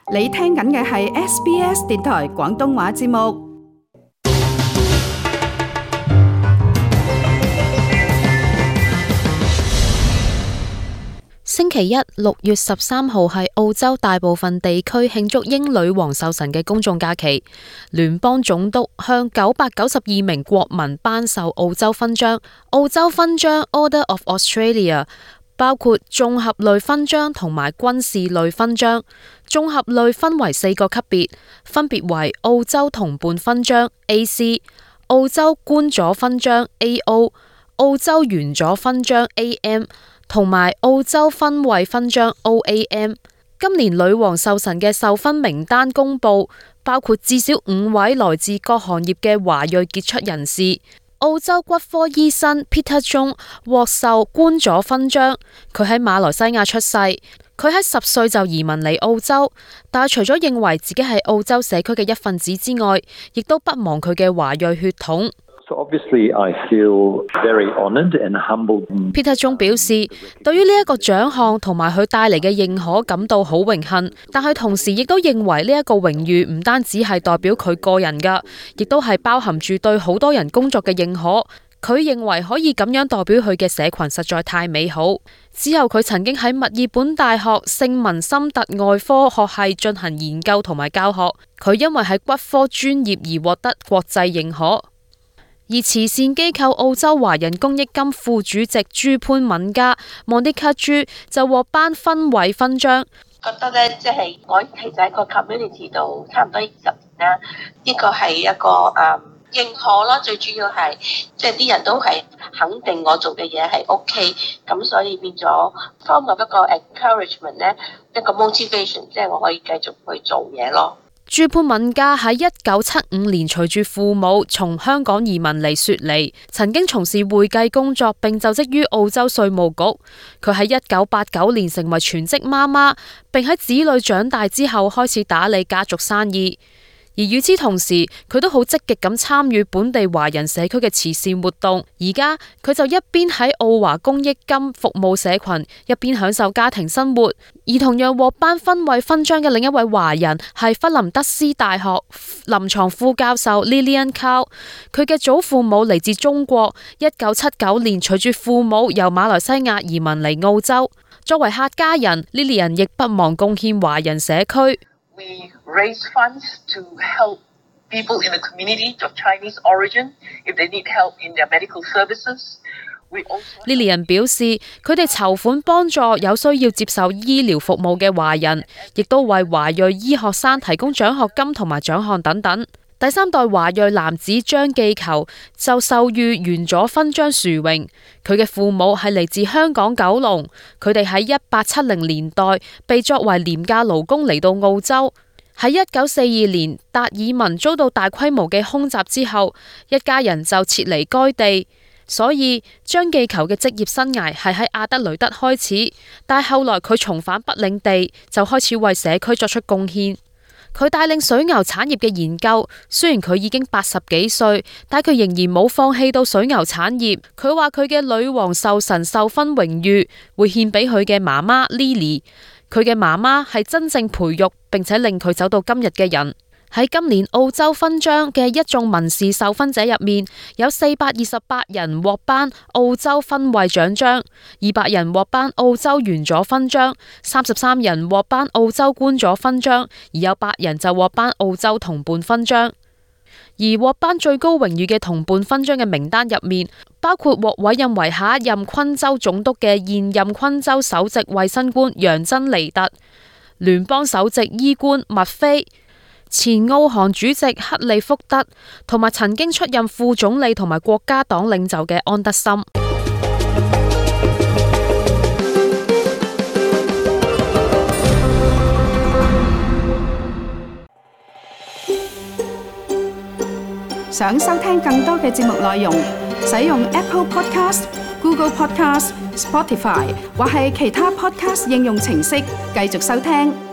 你聽緊嘅係 SBS 電台廣東話節目。 星期一6月13號係澳洲大部分地區慶祝英女王壽辰嘅公眾假期。聯邦總督向992名國民頒授澳洲勳章。澳洲勳章 Order of Australia 包括綜合類勳章同埋軍事類勳章。綜合類分為4個級別，分別為澳洲同伴勳章 AC、澳洲官佐勳章 AO、澳洲員佐勳章 AM 同埋澳洲勳位勳章 OAM。今年女王壽辰嘅授勳名單公布，包括至少5位來自各行業嘅華裔傑出人士。澳洲骨科醫生 Peter Jong 獲授官佐勳章，佢喺馬來西亞出世，佢喺10歲就移民嚟澳洲，但係除咗認為自己係澳洲社區嘅一份子之外，亦都不忘佢嘅華裔血統。 So obviously I feel very honoured and humbled. Peter Jong 表示，對於呢一個獎項同埋佢帶嚟嘅認可感到好榮幸，但係同時亦都認為呢一個榮譽唔單止係代表佢個人㗎，亦都係包含住對好多人工作嘅認可。佢認為可以咁樣代表佢嘅社群實在太美好。之後佢曾經喺墨爾本大學聖文森特外科學系進行研究同埋教學。佢因為喺骨科專業而獲得國際認可。而慈善機構澳洲華人公益金副主席朱潘敏嘉 Monica 朱就獲頒勳位勳章。 覺得咧，即係我其實喺個 community 度差唔多20年啦，呢個係一個認可咯。最主要係即係啲人都係肯定我做嘅嘢係 OK， 咁所以變咗 form of 一個 encouragement 咧，一個 motivation， 即係我可以繼續去做嘢咯。 朱潘敏嘉喺1975年隨住父母從香港移民嚟雪梨，曾經從事會計工作並就職於澳洲稅務局。佢喺1989年成為全職媽媽，並喺子女長大之後開始打理家族生意。而與此同時，佢都好積極咁參與本地華人社區嘅慈善活動。而家佢就一邊喺澳華公益金服務社群，一邊享受家庭生活。而同樣獲頒勳位勳章嘅另一位華人係弗林德斯大學臨床副教授 Lillian Kao。佢嘅祖父母嚟自中國，1979年隨住父母由馬來西亞移民嚟澳洲。作為客家人 ，Lillian 亦不忘貢獻華人社區。 We raise funds to help people in the community of Chinese origin if they need help in their medical services. Lillian 表示，佢哋籌款幫助有需要接受醫療服務嘅華人，亦都為華裔醫學生提供獎學金同埋獎項等等。第3代華裔男子張記球就授予員佐勳章殊榮，佢嘅父母係嚟自香港九龍，佢哋喺1870年代被作為廉價勞工嚟到澳洲。喺1942年達爾文遭到大規模嘅空襲之後，一家人就撤離該地，所以張記球嘅職業生涯係喺阿德雷德開始，但係後來佢重返北領地，就開始為社區作出貢獻。佢帶領水牛產業嘅研究，雖然佢已經80幾歲，但佢仍然冇放棄到水牛產業。佢話佢嘅女王壽辰授勳榮譽會獻俾佢嘅媽媽 Lily。佢嘅媽媽係真正培育並且令佢走到今日嘅人。喺今年澳洲勳章嘅一眾民事授勳者入面，有428人獲頒澳洲勳位獎章，200人獲頒澳洲員佐勳章，33人獲頒澳洲官佐勳章，而有8人就獲頒澳洲同伴勳章。而獲頒最高榮譽嘅同伴勳章嘅名單入面，包括獲委任為下一任昆州總督嘅現任昆州首席衛生官楊珍尼特、聯邦首席醫官麥菲、前澳行主席克利福德，同埋曾經出任副總理同埋國家黨領袖嘅安德森。 想收聽更多嘅節目內容，使用 Apple Podcast、Google Podcast、Spotify 或係其他 Podcast 應用程式繼續收聽。